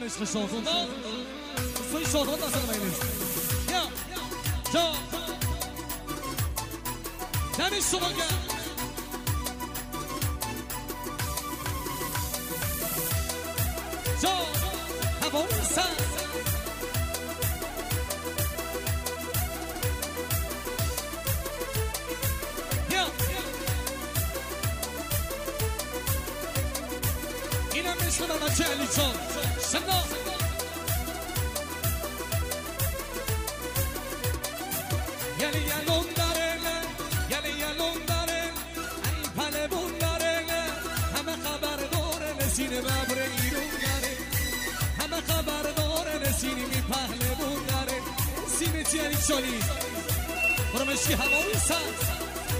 عشق شاهزاده سوی شاهزاده اصلا مینیز یا جا دمی شما گرد جا هوای سر یا اینم عشق در بچه علی جان شنا یلی یلون داره یلون داره ای پلبون داره همه خبر داره نسینه ببر ایرون داره همه خبر داره نسینی می پهلبون داره سینه چی علی چالی برو مشکی هوایی سر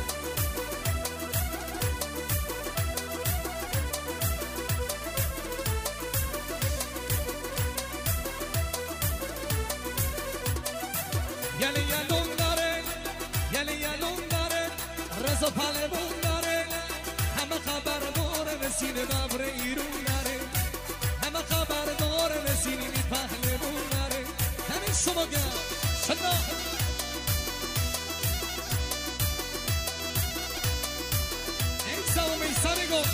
یلون داره رزا پلبون داره همه خبر داره نسینه ببر ایرون داره همه خبر داره نسینی می پهلبون داره همین شما گرد شنا ایسا و میسا نگو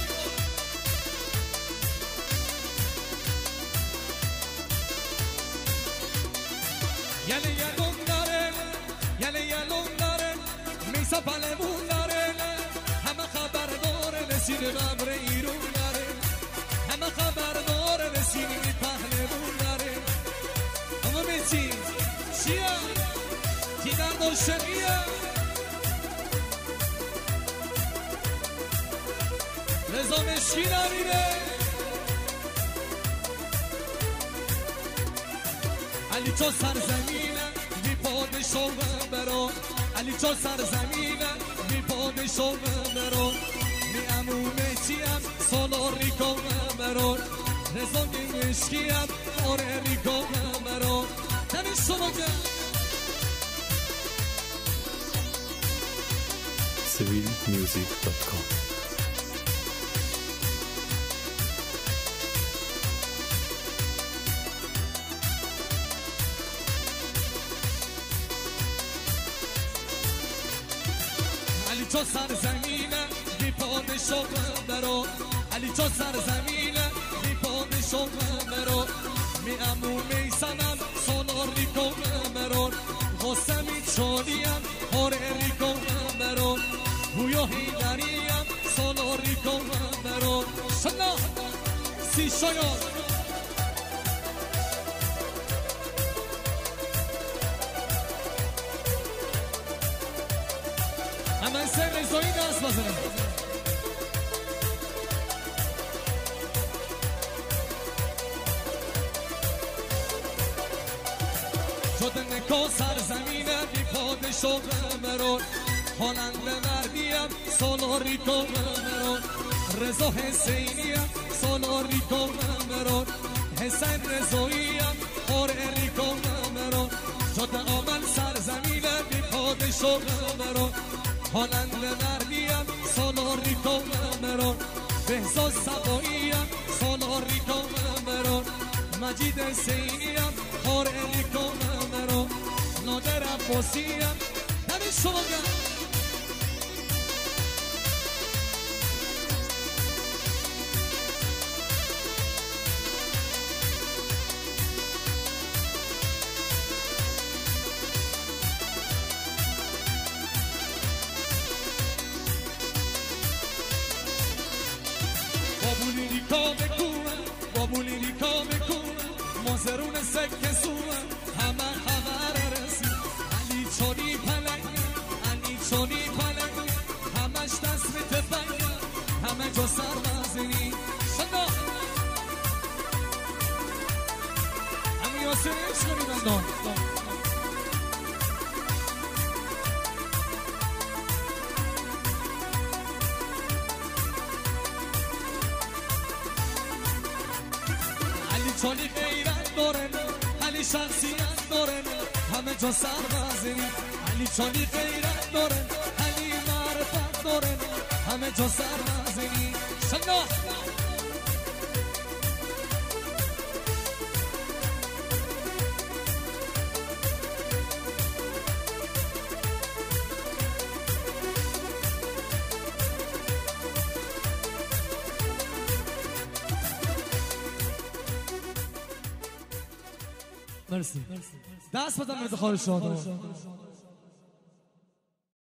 یلون داره یلون داره میسا پلبون داره همه خبر داره نسینه ببر ایرون داره همه خبر داره نسینی می پهلبون داره اما میچی چیه کی درد و شقیه رضا مشکی نمیره علی تو سرزمینه بی پادشاه برو علی تو سرزمینه بی پادشاه برو می امونه چیم سالار ریکو برو رضا مشکیم آره ریکو برو تنی شما که civilmusic.com علی تو سرزمینه بی پادشاه برو علی تو سرزمینه بی پادشاه برو می امو میسنم سالار ریکو برو خواستمی چالیم آره ریکو برو بویا هیدریم سالار ریکو برو شنا سی شاید همه سه رضایی دست بزنم شده نکا سرزمینه بی پادشاه برون هالند مردیم سالاری کن برون رضا حسینیم سالاری کن برون حسین رضاییم آره کن برون شده آمن سرزمینه بی پادشاه برون هالند مردیم سالاری کن برون بهزاد سباییم سالاری کن برون مجید حسینیم آره کن برون نادر عباسیم همین شما گرد بابولی ریکا بکوه بابولی ریکا بکوه مازرون سکه سوه همه خبر رسی علی چانی پلنگ علی چانی پلنگ همش دست به تفنگ همه جا سربازی شدا همه یاسر عشق میدن چالی غیرت داره علی شخصیت داره همه جا سربازی علی چالی غیرت داره علی معرفت داره همه جا سربازی شنا مرسی. دست بزن افتخار شاد.